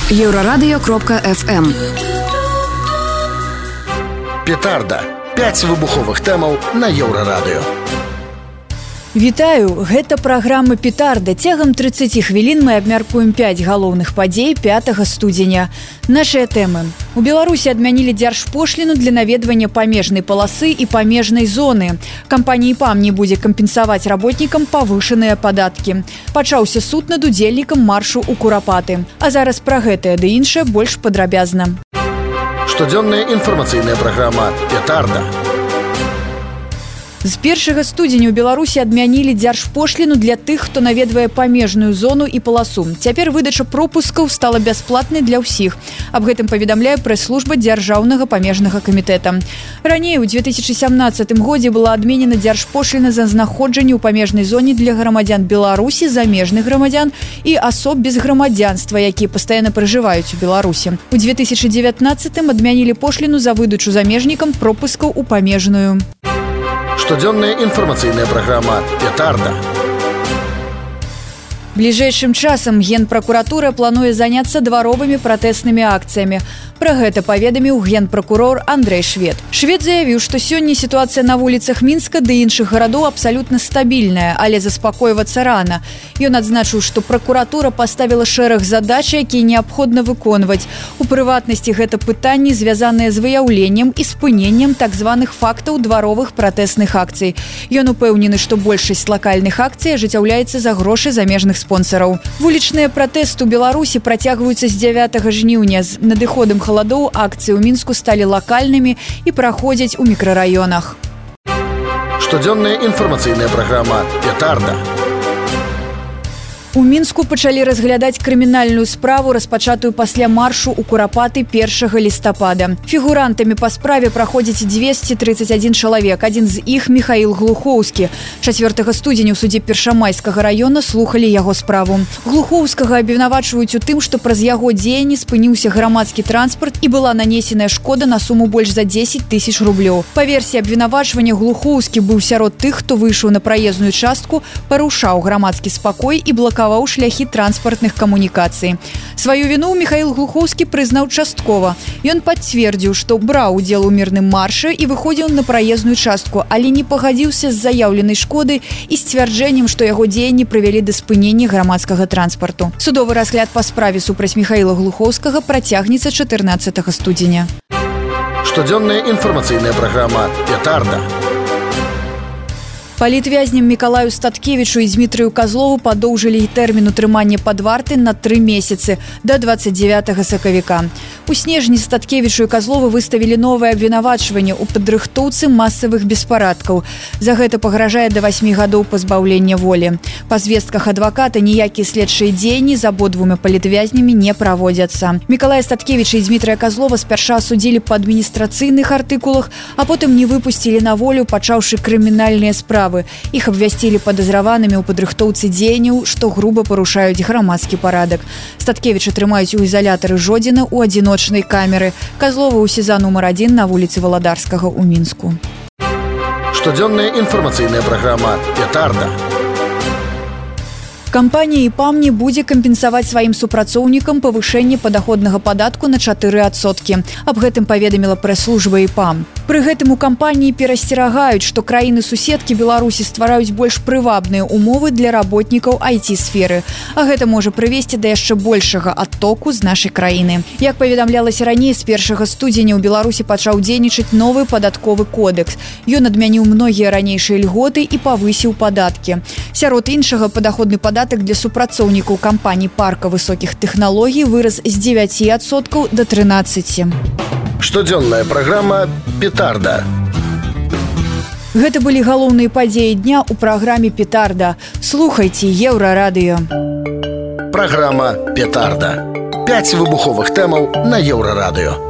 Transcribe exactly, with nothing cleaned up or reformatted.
Еўрарадыё кропка эф эм. Петарда. пяць выбуховых тэмаў на Еўрарадыё. Вітаю, гэта праграма «Петарда». Цягам трыццаць хвілін мы абмяркуем пяць галоўных падзей пятага студзеня. Нашыя тэмы. У Беларусі адмянілі дзяржпошліну для наведвання памежнай паласы і памежнай зоны. Кампанія ІПАМ не будзе кампенсаваць работнікам павышаныя падаткі. Пачаўся суд над удзельнікам маршу ў Курапаты. А зараз пра гэтае ды іншае больш падрабязна. Штодзённая інфармацыйная праграма «Петарда». З першага студзеня ў Беларусі адмянілі дзяржпошліну для тых, хто наведвае памежную зону і паласу. Цяпер выдача пропускаў стала бясплатнай для ўсіх. Аб гэтым паведамляе прэс-служба дзяржаўнага памежнага камітэта. Раней у две тысячы сямнаццатым годзе была адменена дзяржпошліна за знаходжанне ў памежнай зоне для грамадзян Беларусі, замежных грамадзян і асоб без грамадзянства, якія пастаянна пражываюць у Беларусі. У две тысячы дзевятнаццатым адмянілі пошліну за выдачу замежнікам пропускаў у памежную. Штодзённая інфармацыйная праграма «Петарда». Бліжэйшым часам Генпракуратура плануе заняцца дваровымі пратэснымі акцыямі. Пра гэта паведаміў генпракурор Андрэй Швед. Швед заявіў, што сёння сітуацыя на вуліцах Мінска ды іншых гарадоў абсалютна стабільная, але заспакойвацца рана. Ён адзначыў, што пракуратура паставіла шэраг задач, якія неабходна выконваць. У прыватнасці гэта пытанні, звязаныя з выяўленнем і спыненнем так званых фактаў дваровых пратэсных акцый. Ён упэўнены, што большасць лакальных акцый ажыццяўляецца за грошы замежных спонсараў. Вулічныя пратэсты ў Беларусі працягваюцца з дзявятага жніўня. З надыходам халадоў акцыі ў Мінску сталі лакальнымі і праходзяць у мікрараёнах. Штодзённая інфармацыйная праграма «Петарда». У Мінску пачалі разглядаць крымінальную справу, распачатую пасля маршу ў Курапаты першага лістапада. Фігурантамі па справе праходзяць дзвесце трыццаць адзін чалавек. Адзін з іх – Міхаіл Глухоўскі. чацвёртага студзеня ў судзе Першамайскага раёна слухалі яго справу. Глухоўскага абвінавачваюць у тым, што праз яго дзеянні спыніўся грамадскі транспарт і была нанесеная шкода на суму больш за дзесяць тысяч рублёў. Па версіі абвінавачвання, Глухоўскі быў сярод тых, хто выйшаў на праезную частку, парушаў грамадскі спакой і блакаваў шляхі транспартных камунікацый. Сваю віну Міхаіл Глухоўскі прызнаў часткова. Ён пацвердзіў, што браў удзел у мірным маршы і выходзіў на праезную частку, але не пагадзіўся з заяўленай шкоды і сцвярджэннем, што яго дзеянні прывялі да спынення грамадскага транспарту. Судовы разгляд па справе супраць Міхаіла Глухоўскага працягнецца чатырнаццатага студзеня. Штодзённая інфармацыйная праграма «Петарда». Палітвязням Мікалаю Статкевічу і Дзмітрыю Казлову падоўжылі тэрмін утрымання пад вартай на тры месяцы да дваццаць дзявятага сакавіка. У снежні Статкевічу і Казлову выставілі новае абвінавачванне ў падрыхтоўцы масавых беспарадкаў. За гэта пагражае да васьмі гадоў пазбаўлення волі. Па звестках адваката ніякія следчыя дзеянні з абодвума палітвязнямі не праводзяцца. Мікалая Статкевіча і Дзмітрыя Казлова спярша судзілі па адміністрацыйных артыкулах, а потым не выпусцілі на волю, пачаўшы крымінальныя справы. Іх абвясцілі падазраванымі ў падрыхтоўцы дзеянняў, што груба парушаюць грамадскі парадак. Статкевіча трымаюць у ізалятары Жодзіна ў адзіночнай камеры. Казлова ў СІЗА нумар адзін на вуліцы Валадарскага ў Мінску. Штодзённая інфармацыйная праграма «Петарда». Кампанія ІПАМ не будзе кампенсаваць сваім супрацоўнікам павышэнне падаходнага падатку на чатыры адсоткі. Аб гэтым паведаміла прэс-служба ІПАМ. Пры гэтым у кампаніі перасцерагаюць, што краіны-суседкі Беларусі ствараюць больш прывабныя умовы для работнікаў ай ти-сферы. А гэта можа прывесці да яшчэ большага адтоку з нашай краіны. Як паведамлялася раней, з першага студзеня ў Беларусі пачаў дзейнічаць новы падатковы кодэкс. Ён адмяніў многія ранейшыя льготы і павысіў падаткі. Сярод іншага, падаходны падатак для супрацоўнікаў кампаній парка высокіх тэхналогій вырас з дзевяці адсоткаў да трынаццаці. Штодзённая праграма «Петарда». Гэта былі галоўныя падзеі дня ў праграме «Петарда». Слухайце Еўрарадыё. Праграма «Петарда». пяць выбуховых тэмаў на Еўрарадыё.